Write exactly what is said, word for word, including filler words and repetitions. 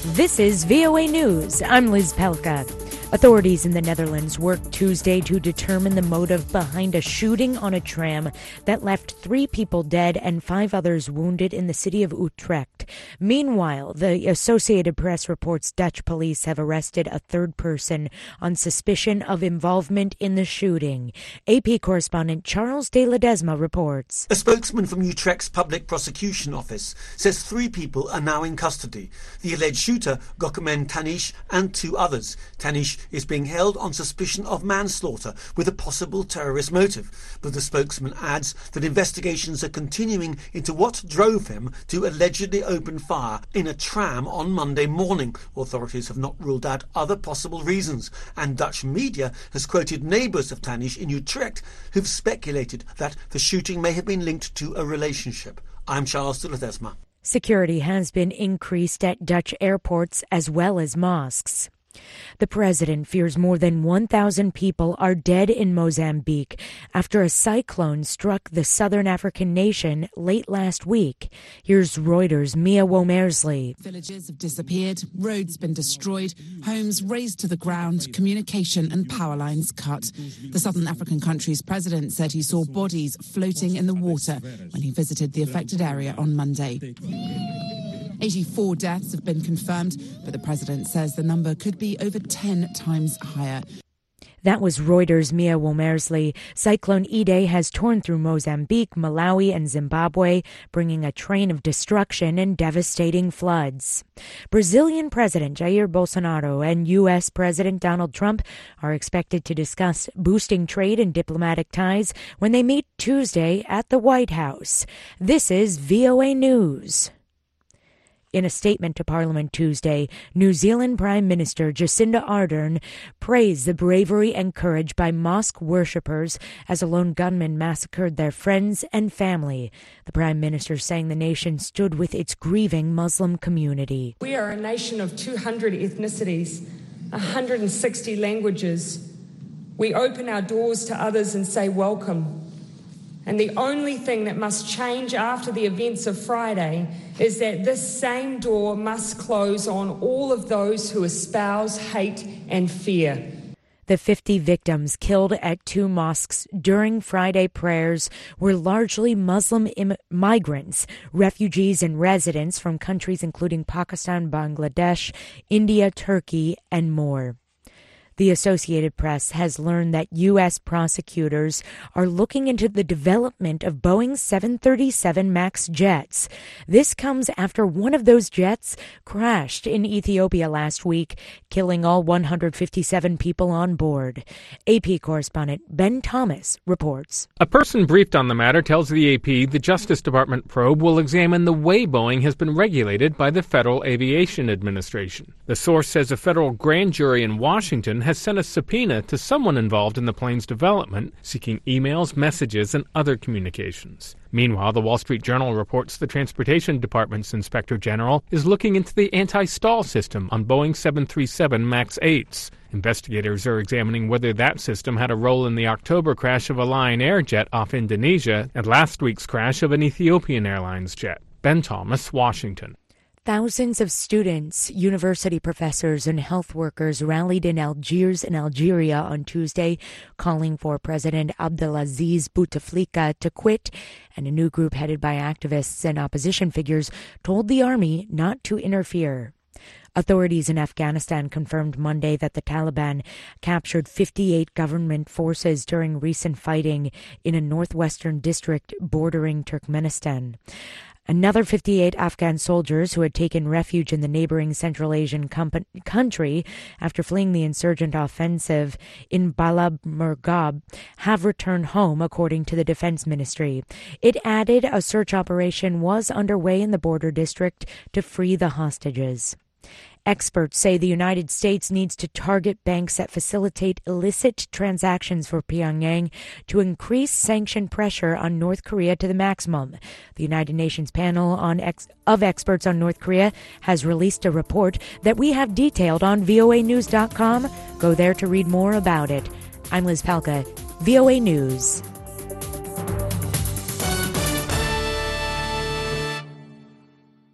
This is V O A News. I'm Liz Pelka. Authorities in the Netherlands worked Tuesday to determine the motive behind a shooting on a tram that left three people dead and five others wounded in the city of Utrecht. Meanwhile, the Associated Press reports Dutch police have arrested a third person on suspicion of involvement in the shooting. A P correspondent Charles de Ledesma reports. A spokesman from Utrecht's Public Prosecution Office says three people are now in custody. The alleged shooter, Gokmen Tanish, and two others. Tanish is being held on suspicion of manslaughter with a possible terrorist motive. But the spokesman adds that investigations are continuing into what drove him to allegedly open fire in a tram on Monday morning. Authorities have not ruled out other possible reasons, and Dutch media has quoted neighbours of Tanish in Utrecht who've speculated that the shooting may have been linked to a relationship. I'm Charles de Ledesma. Security has been increased at Dutch airports as well as mosques. The president fears more than one thousand people are dead in Mozambique after a cyclone struck the southern African nation late last week. Here's Reuters' Mia Womersley. Villages have disappeared, roads been destroyed, homes razed to the ground, communication and power lines cut. The southern African country's president said he saw bodies floating in the water when he visited the affected area on Monday. eighty-four deaths have been confirmed, but the president says the number could be over ten times higher. That was Reuters' Mia Womersley. Cyclone Idai has torn through Mozambique, Malawi, and Zimbabwe, bringing a train of destruction and devastating floods. Brazilian President Jair Bolsonaro and U S President Donald Trump are expected to discuss boosting trade and diplomatic ties when they meet Tuesday at the White House. This is V O A News. In a statement to Parliament Tuesday, New Zealand Prime Minister Jacinda Ardern praised the bravery and courage by mosque worshippers as a lone gunman massacred their friends and family. The Prime Minister saying the nation stood with its grieving Muslim community. We are a nation of two hundred ethnicities, one hundred sixty languages. We open our doors to others and say welcome. And the only thing that must change after the events of Friday is that this same door must close on all of those who espouse hate and fear. The fifty victims killed at two mosques during Friday prayers were largely Muslim im- migrants, refugees and residents from countries including Pakistan, Bangladesh, India, Turkey, and more. The Associated Press has learned that U S prosecutors are looking into the development of Boeing seven thirty-seven MAX jets. This comes after one of those jets crashed in Ethiopia last week, killing all one hundred fifty-seven people on board. A P correspondent Ben Thomas reports. A person briefed on the matter tells the A P the Justice Department probe will examine the way Boeing has been regulated by the Federal Aviation Administration. The source says a federal grand jury in Washington has sent a subpoena to someone involved in the plane's development, seeking emails, messages, and other communications. Meanwhile, the Wall Street Journal reports the Transportation Department's Inspector General is looking into the anti-stall system on Boeing seven thirty-seven MAX eights. Investigators are examining whether that system had a role in the October crash of a Lion Air jet off Indonesia and last week's crash of an Ethiopian Airlines jet. Ben Thomas, Washington. Thousands of students, university professors, and health workers rallied in Algiers in Algeria on Tuesday, calling for President Abdelaziz Bouteflika to quit, and a new group headed by activists and opposition figures told the army not to interfere. Authorities in Afghanistan confirmed Monday that the Taliban captured fifty-eight government forces during recent fighting in a northwestern district bordering Turkmenistan. Another fifty-eight Afghan soldiers who had taken refuge in the neighboring Central Asian comp- country after fleeing the insurgent offensive in Balab Murghab have returned home, according to the Defense Ministry. It added a search operation was underway in the border district to free the hostages. Experts say the United States needs to target banks that facilitate illicit transactions for Pyongyang to increase sanction pressure on North Korea to the maximum. The United Nations panel on ex- of experts on North Korea has released a report that we have detailed on V O A news dot com. Go there to read more about it. I'm Liz Palka, V O A News.